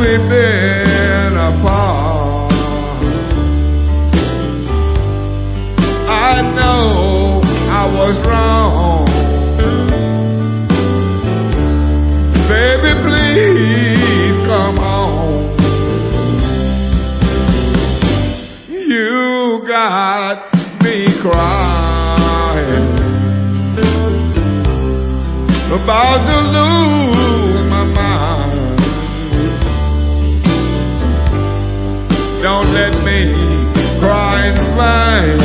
we've been apart, I know I was wrong. Baby, please come home. You got me crying, about to lose my mind. Don't let me cry in vain.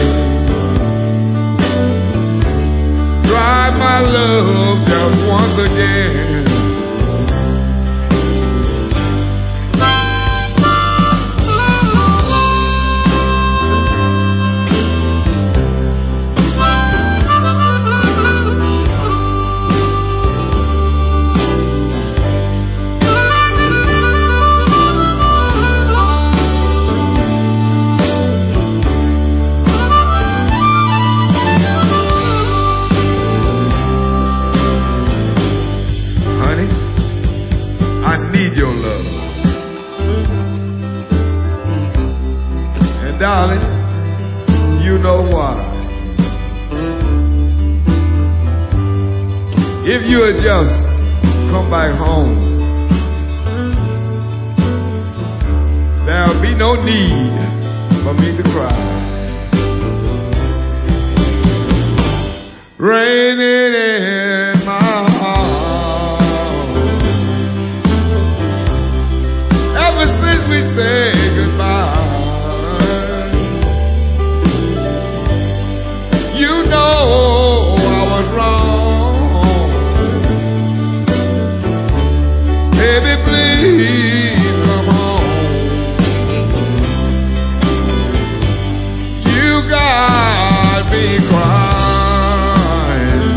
Try my love just once again. I need your love. And darling, you know why. If you would just come back home, there'll be no need for me to cry. Raining in my heart, ever since we said goodbye. You know I was wrong. Baby, please come home. You got me crying.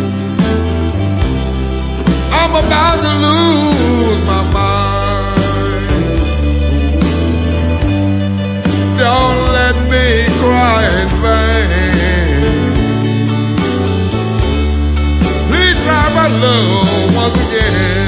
I'm about to lose my mind. Don't let me cry in vain. Please try my love once again.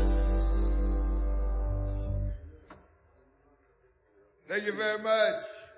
Thank you very much.